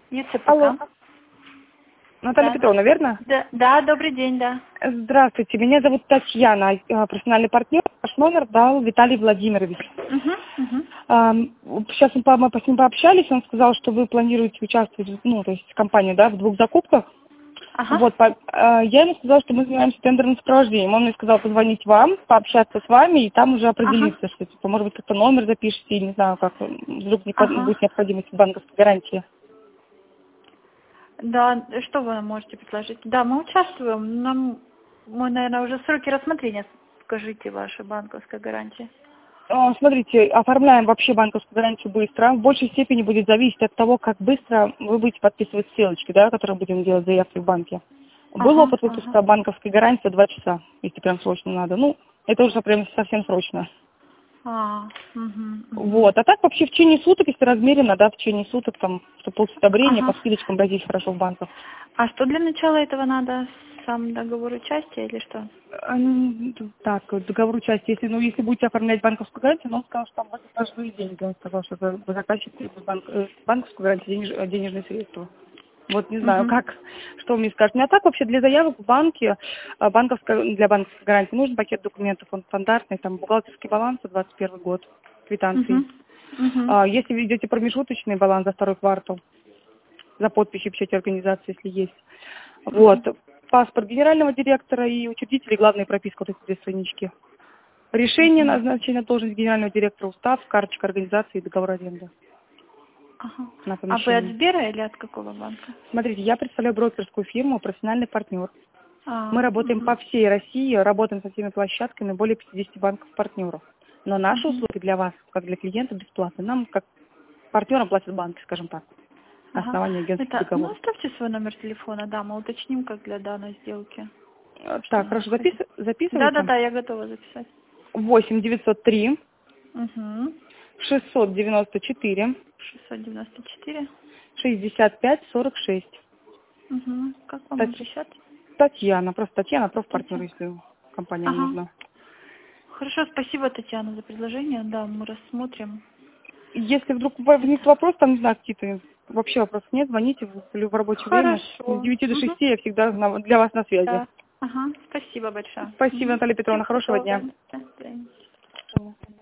Алло, ЕЦПК. Наталья Да. Петровна, верно? Да, добрый день, да. Здравствуйте, меня зовут Татьяна, профессиональный партнер. Ваш номер дал Виталий Владимирович. Угу. Сейчас мы с ним пообщались, он сказал, что вы планируете участвовать, то есть компания, да, в 2 закупках. Ага. Вот, я ему сказала, что мы занимаемся тендерным сопровождением. Он мне сказал позвонить вам, пообщаться с вами, и там уже Ага. определиться, что, типа, может быть, как-то номер запишите, не знаю, как вдруг Ага. будет необходимость банковской гарантии. Да, что вы нам можете предложить? Да, мы участвуем. Мы, наверное, уже сроки рассмотрения, скажите, вашей банковской гарантии. Смотрите, оформляем вообще банковскую гарантию быстро. В большей степени будет зависеть от того, как быстро вы будете подписывать ссылочки, да, которые будем делать заявки в банке. Был Ага, опыт ага. выпуска банковской гарантии за 2 часа, если прям срочно надо. Это уже прям совсем срочно. Угу. Вот. А так вообще в течение суток, если размеренно, да, в течение суток, там, чтобы получить одобрение, по Ага. скидочкам обратитесь хорошо в банках. А что для начала этого надо? Сам договор участия или что? Так, договор участия, если будете оформлять банковскую гарантию, но он сказал, что там будут важные деньги. Он сказал, что вы заказчик требует банковскую гарантию, денежные средства. Вот не знаю, Угу. что вы мне скажете. А так вообще для заявок в банке, для банковской гарантии нужен пакет документов, он стандартный, там бухгалтерский баланс за 21 год, квитанции. Угу. Угу. Если вы ведете промежуточный баланс за 2 квартал, за подписью в печати организации, если есть. Вот. Паспорт генерального директора и учредителей, главная прописка, вот эти 2 странички. Решение Угу. назначения должности генерального директора, устав, карточка организации и договор аренды Ага. на А вы от помещение. Сбера или от какого банка? Смотрите, я представляю брокерскую фирму, профессиональный партнер. Мы работаем Угу. по всей России, работаем со всеми площадками, более 50 банков-партнеров. Но наши Угу. услуги для вас, как для клиента, бесплатны. Нам, как партнерам, платят банки, скажем так, на Ага. основании агентских договоров. Оставьте свой номер телефона, да, мы уточним, как для данной сделки. Что Так, хорошо, необходимо. записывайте. Да, я готова записать. 8 903 Угу. 694 694. 65 46. Угу. Как вам обращаться? Татьяна, просто Татьяна, профпартнер, Татьяна. если компания не Ага. нужна. Хорошо, спасибо, Татьяна, за предложение. Да, мы рассмотрим. Если вдруг возник вопрос, там, не знаю, какие-то вообще вопросов нет, звоните в рабочее время. С Хорошо. 9 до Угу. 6 я всегда для вас на связи. Да. Ага. Спасибо большое. Спасибо, Угу. Наталья Петровна, Всего хорошего дня. доброго. До свидания.